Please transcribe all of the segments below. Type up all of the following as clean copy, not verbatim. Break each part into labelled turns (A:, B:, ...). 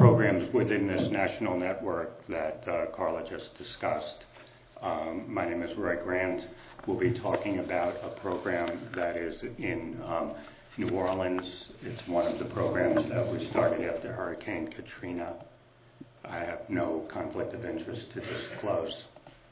A: programs within this national network that Carla just discussed. My name is Roy Grant. We'll be talking about a program that is in New Orleans. It's one of the programs that we started after Hurricane Katrina. I have no conflict of interest to disclose.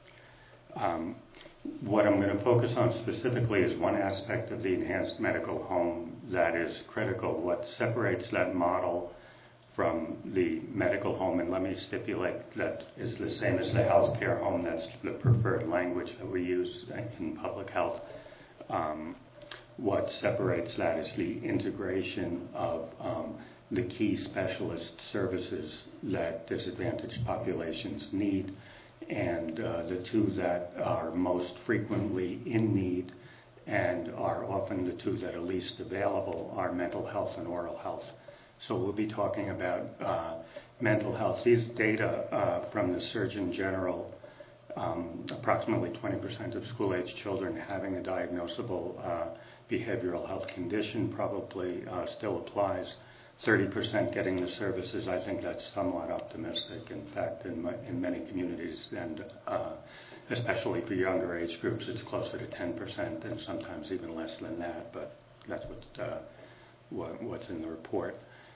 A: What I'm going to focus on specifically is one aspect of the enhanced medical home that is critical. What separates that model from the medical home, and let me stipulate that is the same as the healthcare home. That's the preferred language that we use in public health. What separates that is the integration of the key specialist services that disadvantaged populations need, and the two that are most frequently in need and are often the two that are least available are mental health and oral health. So we'll be talking about mental health. These data from the Surgeon General, approximately 20% of school-age children having a diagnosable behavioral health condition probably still applies. 30% getting the services, I think that's somewhat optimistic. In fact, in many communities, and especially for younger age groups, it's closer to 10% and sometimes even less than that, but that's what's in the report.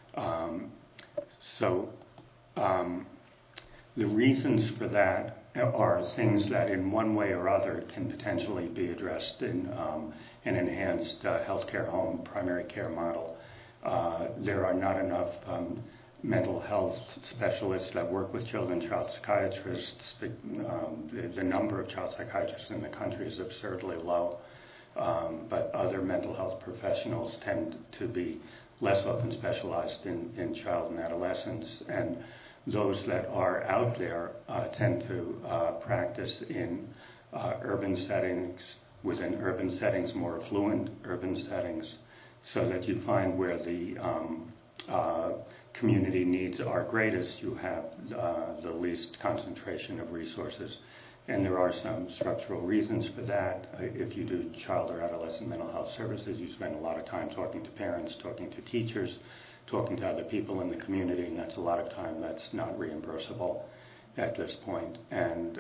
A: The reasons for that are things that in one way or other can potentially be addressed in an enhanced healthcare home primary care model. There are not enough mental health specialists that work with children, child psychiatrists. The number of child psychiatrists in the country is absurdly low, but other mental health professionals tend to be less often specialized in child and adolescents, and those that are out there tend to practice in urban settings, within urban settings, more affluent urban settings, so that you find where the community needs are greatest, you have the least concentration of resources. And there are some structural reasons for that. If you do child or adolescent mental health services, you spend a lot of time talking to parents, talking to teachers, talking to other people in the community, and that's a lot of time that's not reimbursable at this point. And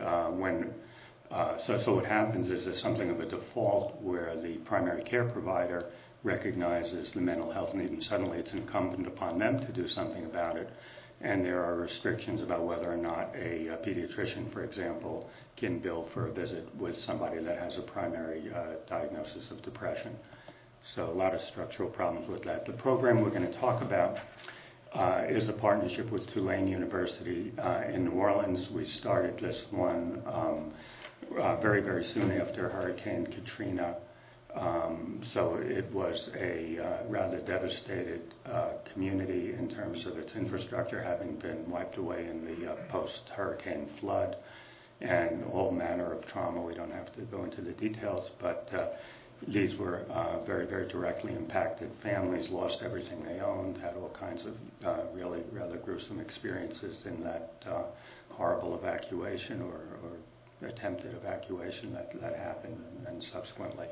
A: so what happens is there's something of a default where the primary care provider recognizes the mental health need, and suddenly it's incumbent upon them to do something about it. And there are restrictions about whether or not a pediatrician, for example, can bill for a visit with somebody that has a primary diagnosis of depression. So a lot of structural problems with that. The program we're going to talk about is a partnership with Tulane University in New Orleans. We started this one very, very soon after Hurricane Katrina. So it was a rather devastated community in terms of its infrastructure having been wiped away in the post-hurricane flood and all manner of trauma. We don't have to go into the details, but these were very, very directly impacted. Families lost everything they owned, had all kinds of really rather gruesome experiences in that horrible evacuation or attempted evacuation that happened and subsequently.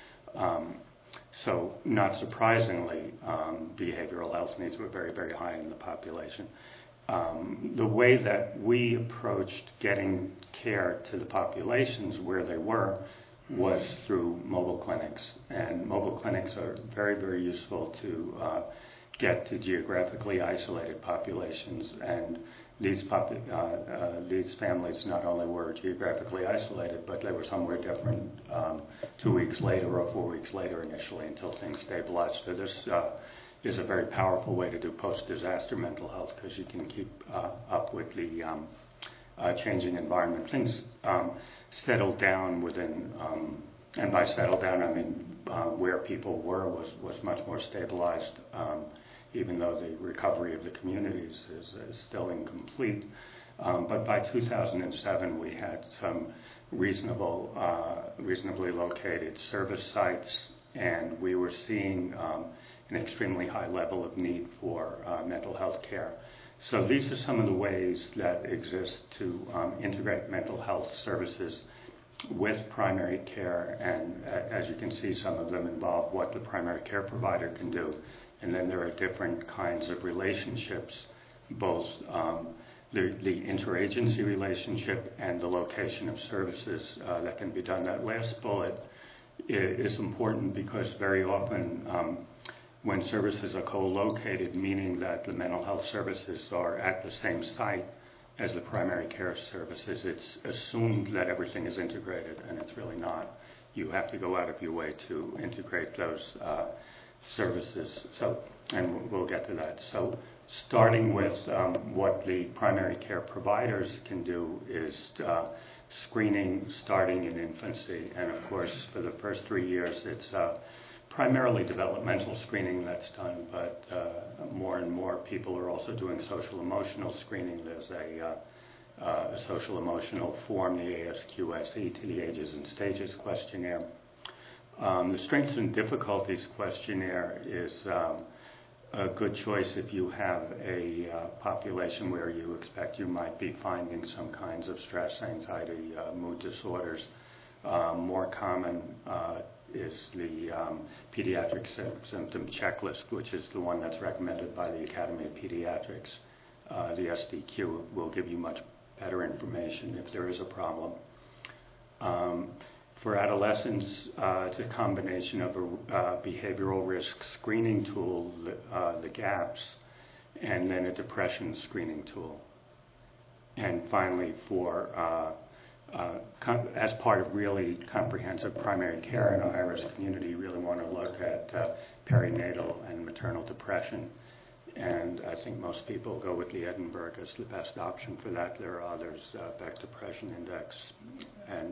A: So not surprisingly, behavioral health needs were very, very high in the population. The way that we approached getting care to the populations where they were was through mobile clinics. And mobile clinics are very, very useful to get to geographically isolated populations. And these families not only were geographically isolated, but they were somewhere different 2 weeks later or 4 weeks later initially until things stabilized. So this is a very powerful way to do post-disaster mental health because you can keep up with the changing environment. Things settled down within, and by settled down I mean where people were was much more stabilized, even though the recovery of the communities is still incomplete. But by 2007, we had some reasonably located service sites, and we were seeing an extremely high level of need for mental health care. So these are some of the ways that exist to integrate mental health services with primary care, and as you can see, some of them involve what the primary care provider can do. And then there are different kinds of relationships both the interagency relationship and the location of services that can be done. That last bullet is important because very often when services are co-located, meaning that the mental health services are at the same site as the primary care services, it's assumed that everything is integrated, and it's really not. You have to go out of your way to integrate those services. So, and we'll get to that. So, starting with what the primary care providers can do is screening starting in infancy. And of course, for the first 3 years, it's primarily developmental screening that's done, but more and more people are also doing social emotional screening. There's a social emotional form, the ASQSE, to the Ages and Stages questionnaire. The Strengths and Difficulties questionnaire is a good choice if you have a population where you expect you might be finding some kinds of stress, anxiety, mood disorders. More common is the pediatric symptom checklist, which is the one that's recommended by the Academy of Pediatrics. The SDQ will give you much better information if there is a problem. For adolescents, it's a combination of a behavioral risk screening tool, the GAPS, and then a depression screening tool. And finally, for as part of really comprehensive primary care in a high-risk community, you really want to look at perinatal and maternal depression. And I think most people go with the Edinburgh as the best option for that. There are others, Beck Depression Index, and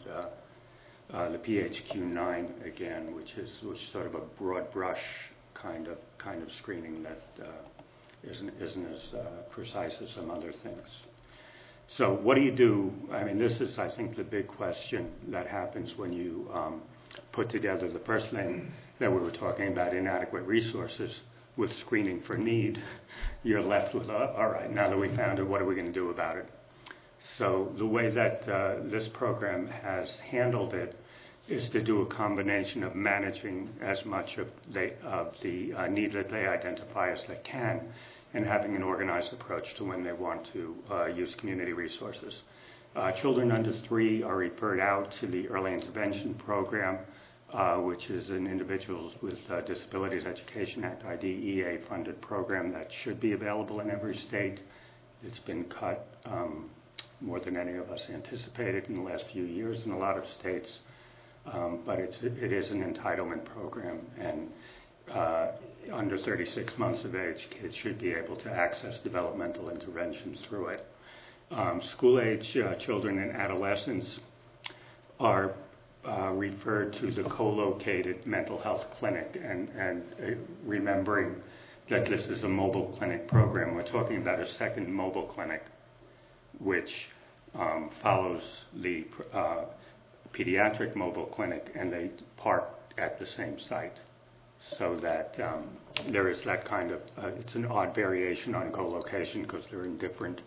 A: the PHQ-9 again, which is sort of a broad brush kind of screening that isn't as precise as some other things. So what do you do? I mean, this is, I think, the big question that happens when you put together the first thing that we were talking about, inadequate resources, with screening for need. You're left with, all right, now that we found it, what are we going to do about it? So the way that this program has handled it is to do a combination of managing as much of the need that they identify as they can, and having an organized approach to when they want to use community resources. Children under 3 are referred out to the Early Intervention Program, which is an Individuals with Disabilities Education Act, IDEA funded program that should be available in every state. It's been cut more than any of us anticipated in the last few years in a lot of states, but it is an entitlement program, and under 36 months of age, kids should be able to access developmental interventions through it. School-age children and adolescents are referred to the co-located mental health clinic, and remembering that this is a mobile clinic program, we're talking about a second mobile clinic which follows the pediatric mobile clinic, and they park at the same site, so that there is that kind of, it's an odd variation on co-location because they're in different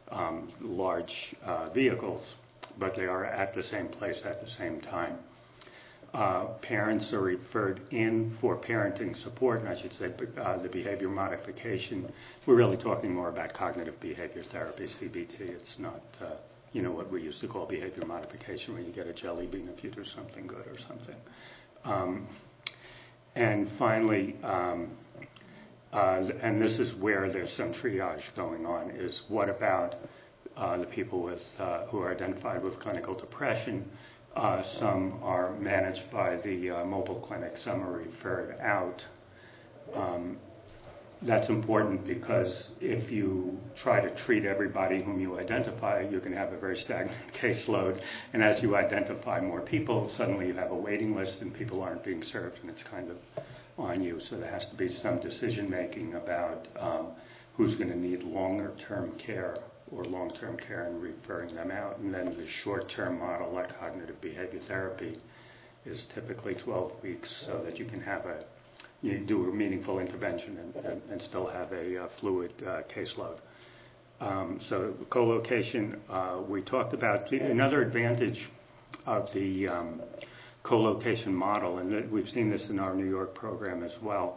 A: large vehicles, but they are at the same place at the same time. Parents are referred in for parenting support, and I should say the behavior modification. We're really talking more about cognitive behavior therapy, CBT. It's not, what we used to call behavior modification, where you get a jelly bean if you do something good or something. And finally, and this is where there's some triage going on, is what about the people with who are identified with clinical depression? Some are managed by the mobile clinic, some are referred out. That's important because if you try to treat everybody whom you identify, you can have a very stagnant caseload. And as you identify more people, suddenly you have a waiting list and people aren't being served, and it's kind of on you. So there has to be some decision making about who's going to need longer term care or long-term care and referring them out. And then the short-term model, like cognitive behavior therapy, is typically 12 weeks so that you can have you do a meaningful intervention and still have a fluid caseload. So co-location, we talked about. Another advantage of the co-location model, and we've seen this in our New York program as well,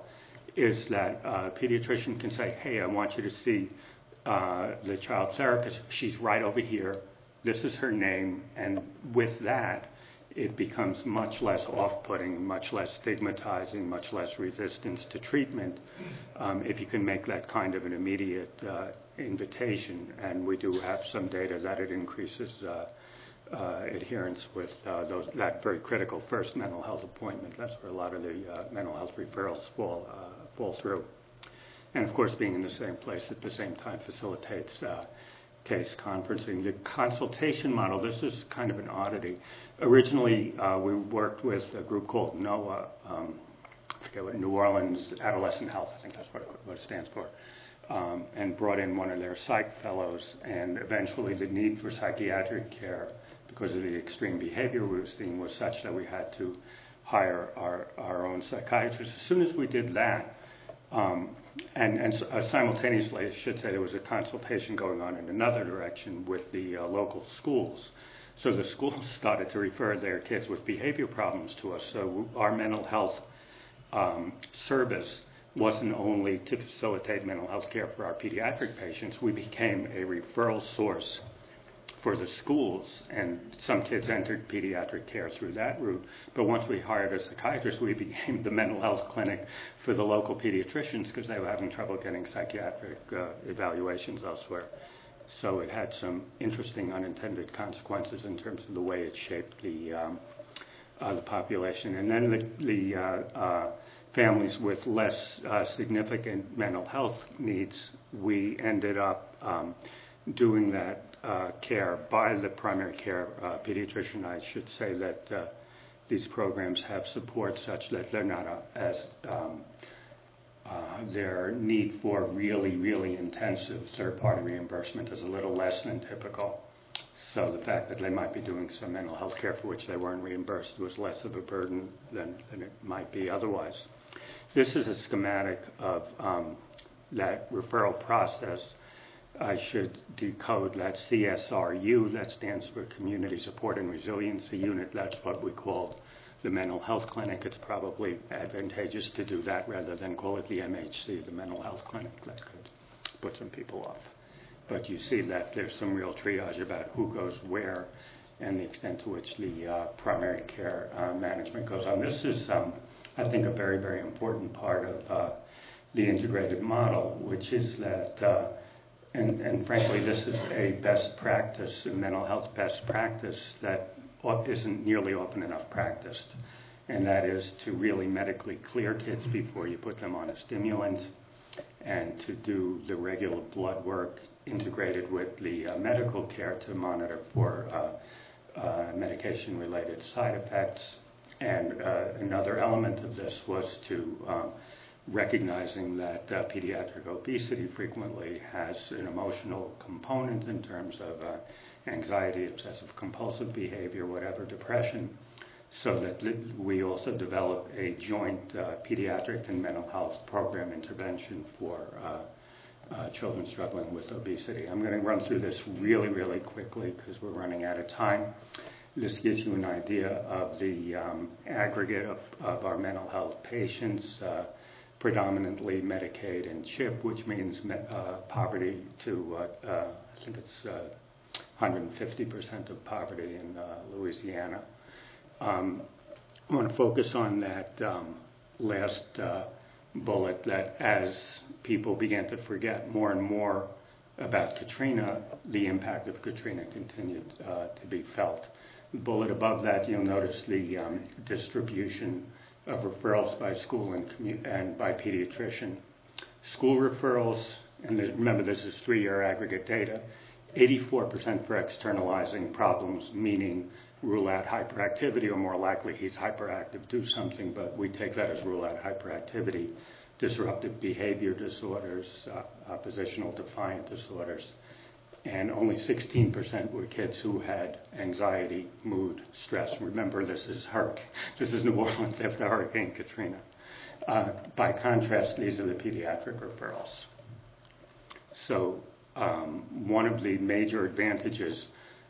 A: is that a pediatrician can say, hey, I want you to see the child therapist. She's right over here. This is her name. And with that, it becomes much less off-putting, much less stigmatizing, much less resistance to treatment if you can make that kind of an immediate invitation. And we do have some data that it increases adherence with that very critical first mental health appointment. That's where a lot of the mental health referrals fall through. And of course, being in the same place at the same time facilitates case conferencing. The consultation model, this is kind of an oddity. Originally, we worked with a group called NOAA, I forget what, New Orleans Adolescent Health, I think that's what it stands for, and brought in one of their psych fellows, and eventually the need for psychiatric care because of the extreme behavior we were seeing was such that we had to hire our own psychiatrist. As soon as we did that, and simultaneously, I should say, there was a consultation going on in another direction with the local schools. So the schools started to refer their kids with behavior problems to us. So our mental health service wasn't only to facilitate mental health care for our pediatric patients. We became a referral source for the schools, and some kids entered pediatric care through that route. But once we hired a psychiatrist, we became the mental health clinic for the local pediatricians because they were having trouble getting psychiatric evaluations elsewhere. So it had some interesting unintended consequences in terms of the way it shaped the population. And then the families with less significant mental health needs, we ended up doing that care by the primary care pediatrician. I should say that these programs have support such that they're not as their need for really, really intensive third-party reimbursement is a little less than typical. So the fact that they might be doing some mental health care for which they weren't reimbursed was less of a burden than it might be otherwise. This is a schematic of that referral process. I should decode that CSRU, that stands for Community Support and Resiliency Unit. That's what we call the mental health clinic. It's probably advantageous to do that rather than call it the MHC, the mental health clinic. That could put some people off. But you see that there's some real triage about who goes where and the extent to which the primary care management goes on. This is, I think, a very, very important part of the integrated model, which is that and frankly, this is a best practice, a mental health best practice that isn't nearly often enough practiced. And that is to really medically clear kids before you put them on a stimulant, and to do the regular blood work integrated with the medical care to monitor for medication-related side effects. And another element of this was to recognizing that pediatric obesity frequently has an emotional component in terms of anxiety, obsessive compulsive behavior, whatever, depression, so that we also develop a joint pediatric and mental health program intervention for children struggling with obesity. I'm going to run through this really, really quickly because we're running out of time. This gives you an idea of the aggregate of our mental health patients, predominantly Medicaid and CHIP, which means poverty to, I think it's 150% of poverty in Louisiana. I want to focus on that last bullet, that as people began to forget more and more about Katrina, the impact of Katrina continued to be felt. The bullet above that, you'll notice the distribution of referrals by school and by pediatrician. School referrals, and remember this is 3-year aggregate data, 84% for externalizing problems, meaning rule out hyperactivity, or more likely he's hyperactive, do something, but we take that as rule out hyperactivity. Disruptive behavior disorders, oppositional defiant disorders, and only 16% were kids who had anxiety, mood, stress. Remember, this is New Orleans after Hurricane Katrina. By contrast, these are the pediatric referrals. So one of the major advantages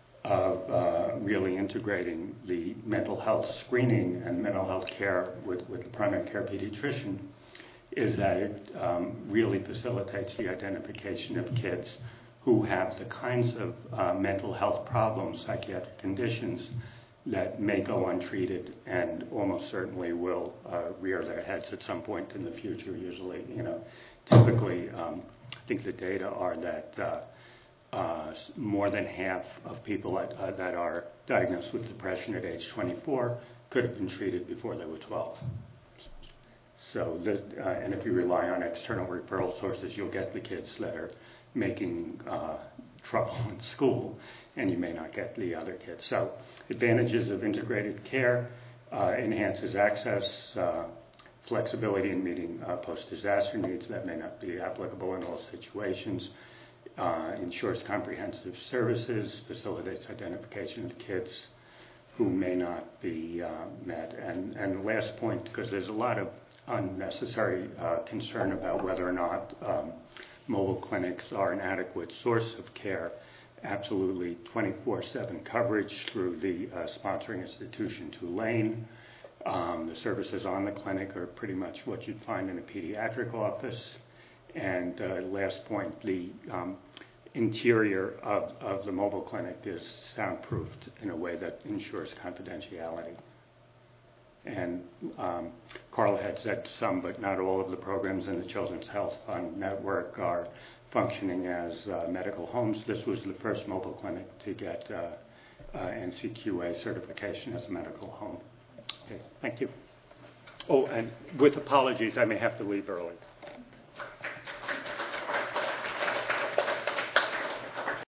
A: of really integrating the mental health screening and mental health care with the primary care pediatrician is that it really facilitates the identification of kids who have the kinds of mental health problems, psychiatric conditions, that may go untreated and almost certainly will rear their heads at some point in the future. Usually, typically, I think the data are that more than half of people that are diagnosed with depression at age 24 could have been treated before they were 12. So, and if you rely on external referral sources, you'll get the kids that are making trouble in school, and you may not get the other kids. So, advantages of integrated care: enhances access, flexibility in meeting post-disaster needs that may not be applicable in all situations, ensures comprehensive services, facilitates identification of kids who may not be met. And the last point, because there's a lot of unnecessary concern about whether or not mobile clinics are an adequate source of care. Absolutely 24/7 coverage through the sponsoring institution Tulane. The services on the clinic are pretty much what you'd find in a pediatric office. And last point, the interior of the mobile clinic is soundproofed in a way that ensures confidentiality. And Carla had said some, but not all of the programs in the Children's Health Fund network are functioning as medical homes. This was the first mobile clinic to get NCQA certification as a medical home. Okay, thank you. Oh, and with apologies, I may have to leave early.